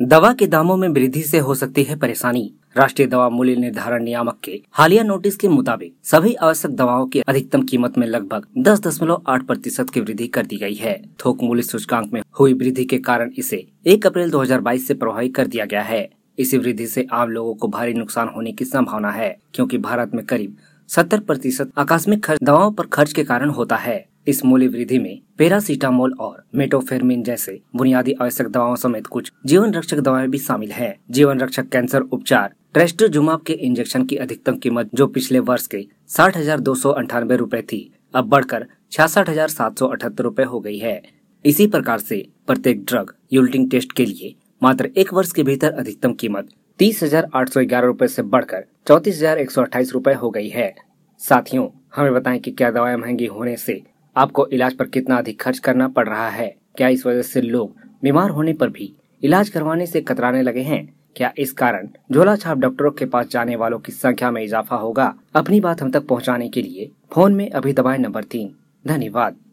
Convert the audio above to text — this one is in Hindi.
दवा के दामों में वृद्धि से हो सकती है परेशानी। राष्ट्रीय दवा मूल्य निर्धारण नियामक के हालिया नोटिस के मुताबिक सभी आवश्यक दवाओं की अधिकतम कीमत में लगभग 10.8% की वृद्धि कर दी गई है। थोक मूल्य सूचकांक में हुई वृद्धि के कारण इसे 1 अप्रैल 2022 से प्रभावी कर दिया गया है। इसी वृद्धि से आम लोगों को भारी नुकसान होने की संभावना है, क्योंकि भारत में करीब 70% आकस्मिक खर्च दवाओं पर खर्च के कारण होता है। इस मूल्य वृद्धि में पैरासीटामोल और मेटोफेरमिन जैसे बुनियादी आवश्यक दवाओं समेत कुछ जीवन रक्षक दवाएं भी शामिल हैं। जीवन रक्षक कैंसर उपचार ट्रेस्टोजुमाब के इंजेक्शन की अधिकतम कीमत, जो पिछले वर्ष के 60,298 रूपए थी, अब बढ़कर 66,778 रूपए हो गई है। इसी प्रकार से प्रत्येक ड्रग यूल्टिंग टेस्ट के लिए मात्र 1 वर्ष के भीतर अधिकतम कीमत 30,811 रूपए से बढ़कर 34,128 रूपए हो गई है। साथियों, हमें बताएं कि क्या दवाएं महंगी होने से आपको इलाज पर कितना अधिक खर्च करना पड़ रहा है? क्या इस वजह से लोग बीमार होने पर भी इलाज करवाने से कतराने लगे हैं? क्या इस कारण झोला छाप डॉक्टरों के पास जाने वालों की संख्या में इजाफा होगा? अपनी बात हम तक पहुंचाने के लिए फोन में अभी दबाएं नंबर 3। धन्यवाद।